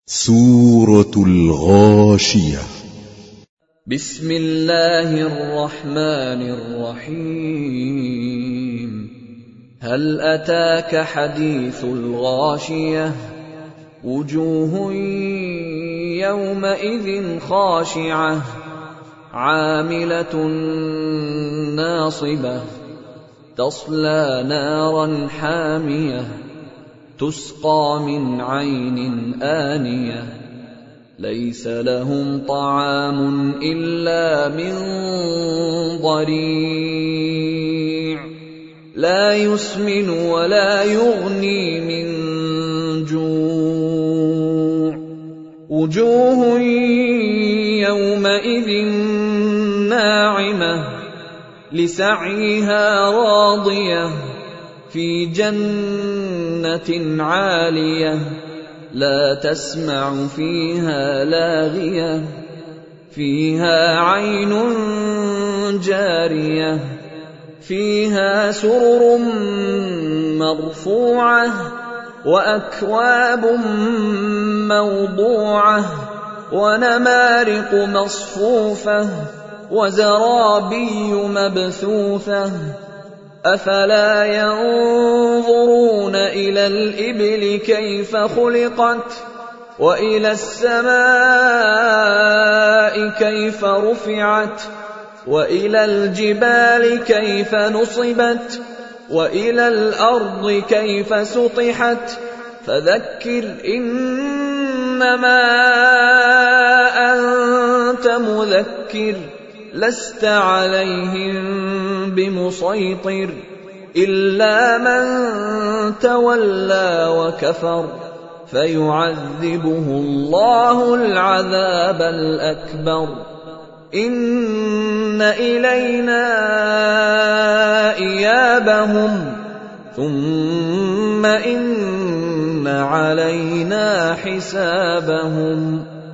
سورة الغاشية. بسم الله الرحمن الرحيم. هل أتاك حديث الغاشية؟ وجوه يومئذ خاشعة عاملة ناصبة تصلى نارا حامية تسقى من عين آنية ليس لهم طعام إلا من ضريع لا يسمن ولا يغني من جوع وجوه يومئذ ناعمة لسعيها راضية في جنة عالية لا تسمع فيها لاغية فيها عين جارية فيها سرر مرفوعة وأكواب موضوعة ونمارق مصفوفة وزرابي مبثوثة أفلا ينظرون إلى الإبل كيف خلقت وإلى السماء كيف رفعت وإلى الجبال كيف نصبت وإلى الأرض كيف سطحت فذكر إنما أنت مذكر لست عليهم بمسيطر إلا من تولى وكفر فيعذبه الله العذاب الأكبر إن إلينا إيابهم ثم إن علينا حسابهم